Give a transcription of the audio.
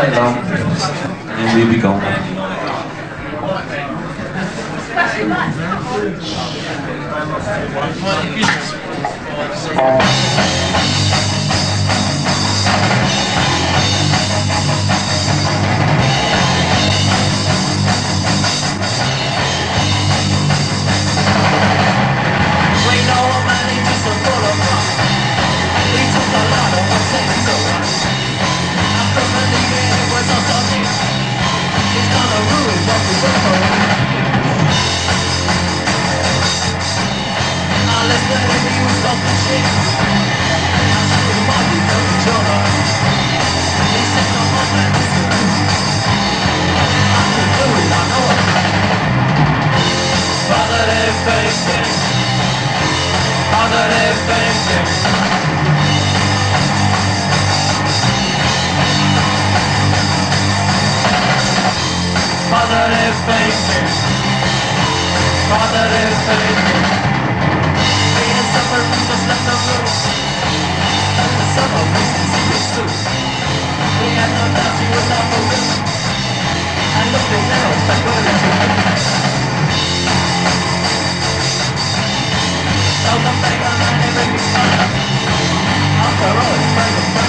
quite long, and then we'll be gone. Positive thinking, positive thinking. Being suffering just left the room. And the summer was easy too. We had no doubt she was not for real. And looking now, back where it's been. So come back on and everything's fine. After all, it's break.